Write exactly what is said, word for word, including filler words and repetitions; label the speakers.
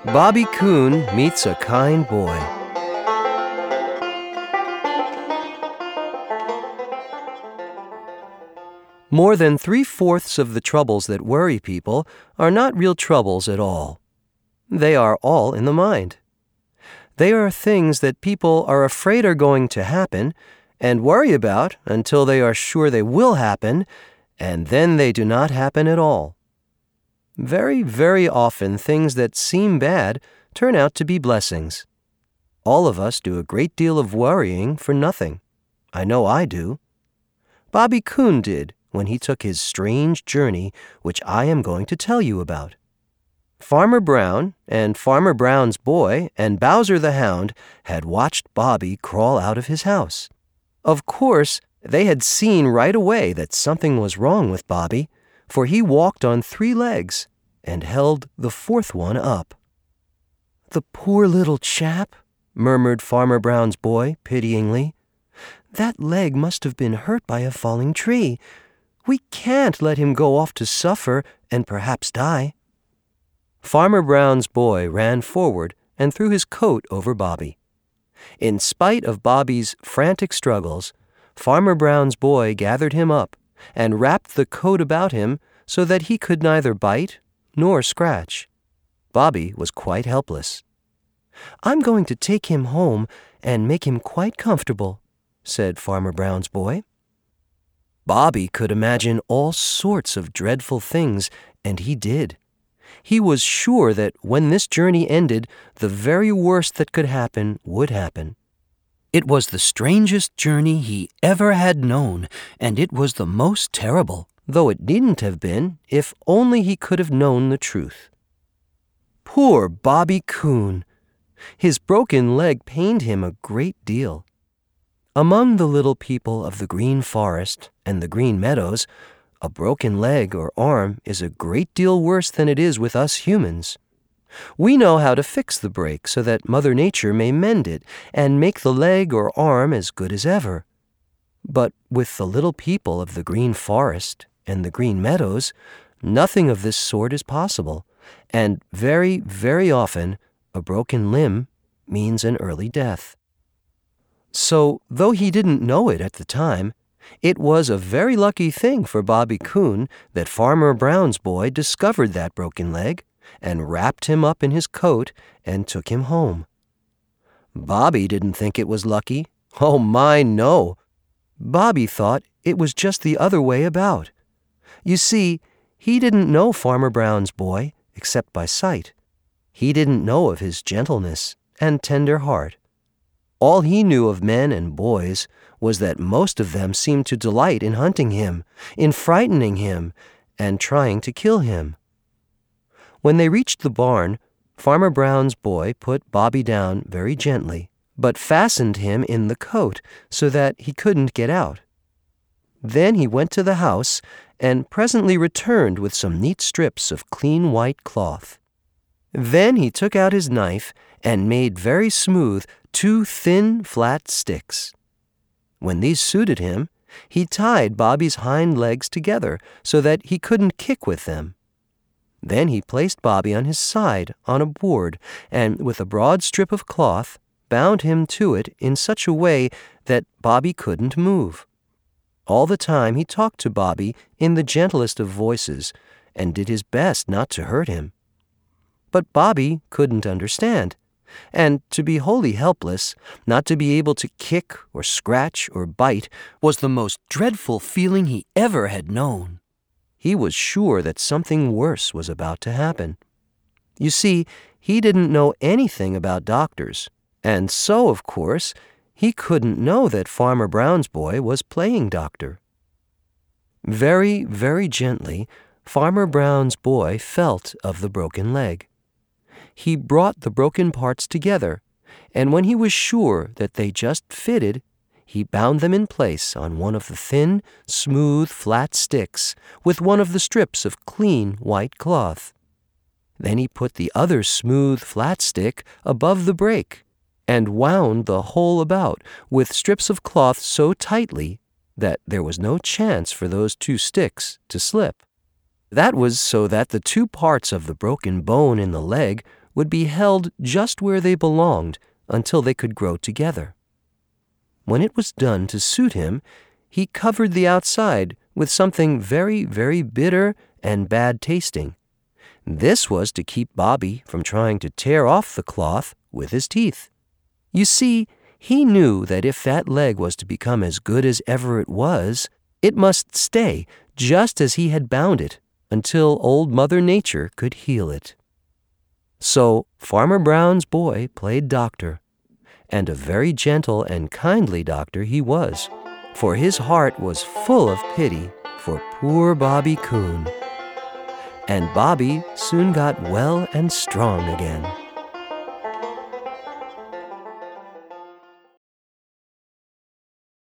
Speaker 1: Bobby Coon meets a kind boy. More than three-fourths of the troubles that worry people are not real troubles at all. They are all in the mind. They are things that people are afraid are going to happen and worry about until they are sure they will happen, and then they do not happen at all. Very, very often things that seem bad turn out to be blessings. All of us do a great deal of worrying for nothing. I know I do. Bobby Coon did when he took his strange journey, which I am going to tell you about. Farmer Brown and Farmer Brown's boy and Bowser the Hound had watched Bobby crawl out of his house. Of course, they had seen right away that something was wrong with Bobby, for he walked on three legs and held the fourth one up. "The poor little chap," murmured Farmer Brown's boy pityingly. "That leg must have been hurt by a falling tree. We can't let him go off to suffer and perhaps die." Farmer Brown's boy ran forward and threw his coat over Bobby. In spite of Bobby's frantic struggles, Farmer Brown's boy gathered him up and wrapped the coat about him so that he could neither bite nor scratch. Bobby was quite helpless. "I'm going to take him home and make him quite comfortable," said Farmer Brown's boy. Bobby could imagine all sorts of dreadful things, and he did. He was sure that when this journey ended, the very worst that could happen would happen. It was the strangest journey he ever had known, and it was the most terrible, though it needn't have been if only he could have known the truth. Poor Bobby Coon! His broken leg pained him a great deal. Among the little people of the Green Forest and the Green Meadows, a broken leg or arm is a great deal worse than it is with us humans. We know how to fix the break so that Mother Nature may mend it and make the leg or arm as good as ever. But with the little people of the Green Forest and the Green Meadows, nothing of this sort is possible, and very, very often a broken limb means an early death. So, though he didn't know it at the time, it was a very lucky thing for Bobby Coon that Farmer Brown's boy discovered that broken leg and wrapped him up in his coat and took him home. Bobby didn't think it was lucky. Oh my, no! Bobby thought it was just the other way about. You see, he didn't know Farmer Brown's boy except by sight. He didn't know of his gentleness and tender heart. All he knew of men and boys was that most of them seemed to delight in hunting him, in frightening him, and trying to kill him. When they reached the barn, Farmer Brown's boy put Bobby down very gently, but fastened him in the coat so that he couldn't get out. Then he went to the house and presently returned with some neat strips of clean white cloth. Then he took out his knife and made very smooth two thin, flat sticks. When these suited him, he tied Bobby's hind legs together so that he couldn't kick with them. Then he placed Bobby on his side on a board and, with a broad strip of cloth, bound him to it in such a way that Bobby couldn't move. All the time he talked to Bobby in the gentlest of voices and did his best not to hurt him. But Bobby couldn't understand, and to be wholly helpless, not to be able to kick or scratch or bite, was the most dreadful feeling he ever had known. He was sure that something worse was about to happen. You see, he didn't know anything about doctors, and so, of course, he couldn't know that Farmer Brown's boy was playing doctor. Very, very gently, Farmer Brown's boy felt of the broken leg. He brought the broken parts together, and when he was sure that they just fitted, he bound them in place on one of the thin, smooth, flat sticks with one of the strips of clean white cloth. Then he put the other smooth, flat stick above the break and wound the whole about with strips of cloth so tightly that there was no chance for those two sticks to slip. That was so that the two parts of the broken bone in the leg would be held just where they belonged until they could grow together. When it was done to suit him, he covered the outside with something very, very bitter and bad tasting. This was to keep Bobby from trying to tear off the cloth with his teeth. You see, he knew that if that leg was to become as good as ever it was, it must stay just as he had bound it until Old Mother Nature could heal it. So Farmer Brown's boy played doctor, and a very gentle and kindly doctor he was, for his heart was full of pity for poor Bobby Coon. And Bobby soon got well and strong again.